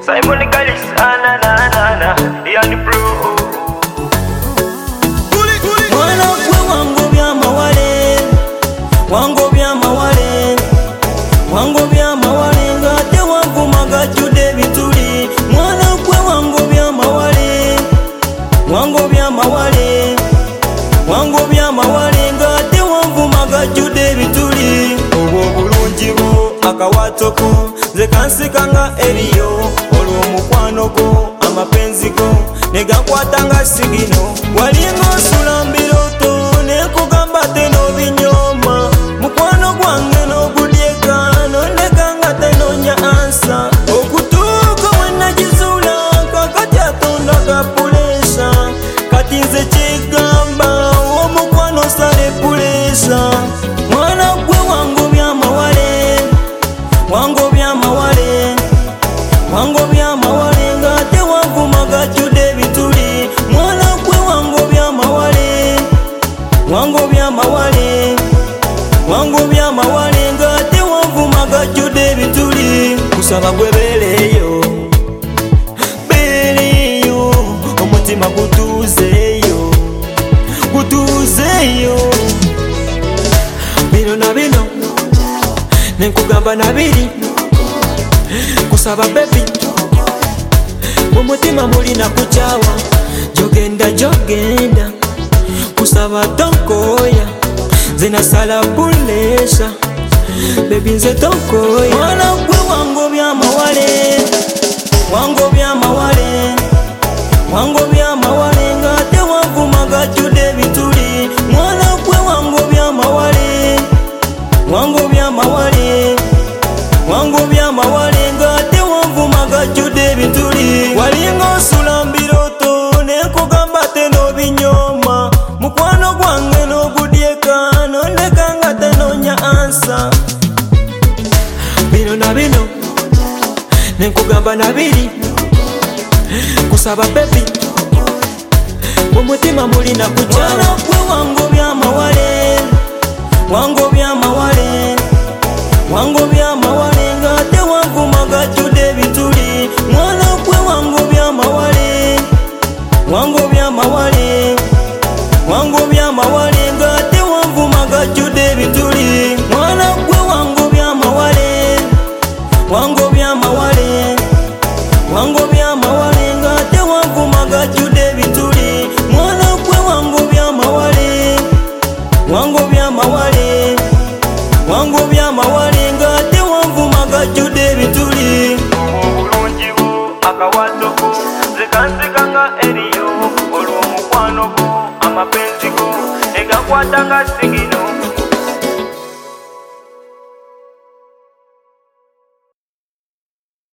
Simon Galis, na na na na, yani pro. Mwana kwe wango bya mawale, wango bya mawale, wango bya mawale ngate wangu magajude bituli. Mwana kwe wango bya mawale, wango bya mawale, wango bya mawale ngate wangu magajude bituli. Obo bulungi bo akawatoko ze kansikanga eriyo olwo mukwano go amapenzi go negakwatanga sigino walinga osula mbiroto nekugamba teno binyoma mukwano gwange nogudyeka nondekanga tenonya ansa okutuuka wenagizula kakati atonda gapulesa kati nze kigamba omukwano sale pulesa. Mwana gwe wango bya mawale, wango bya mawale, wango bya mawale ngate wangu magajude bituli. Mwana gwe wango bya mawale, wango bya mawale, wango bya mawale ngate wangu magajude bituli. Kusaba gwe beleyo, beleyo, omutima gutuzeyo, gutuzeyo. Bino na bino nenkugamba nabiri kusaba baby mumutima mulina kuchawa jogenda jogenda kusaba tonkoya zena sala bulesha baby nze tonkoya. Mwana gwe wango bya mawale, wango bya mawale, wango bya mawale ngate wangu magajude bituli. Mwana gwe wango bya mawale, wango bya mawale, wango bya mawale ngate wangu magajude bituli. Walinga osula mbiroto nekugamba teno binyoma mukwano gwange nogudyeka nondekanga tenonya ansa. Bino na bino nenkugamba nabiri kusaba baby mumutima mulina kuchawa. Mwana gwe wango bya mawale, wango bya mawale, wango bya mawale ngate wangu magajude bituli. Mwana gwe wango bya mawale, wango bya mawale, wango bya mawale ngate wangu magajude bituli. Mwana gwe wango bya mawale, wango bya mawale, wango bya mawale ngate wangu magajude bituli. Mwana gwe wango bya mawale, wango bya mawale, wango bya mawale ngate wangu magajude bituli. Obulungi bo akawatoko ze kansikanga eriyo olwo mukwano go amapenzi go negakwatanga sigino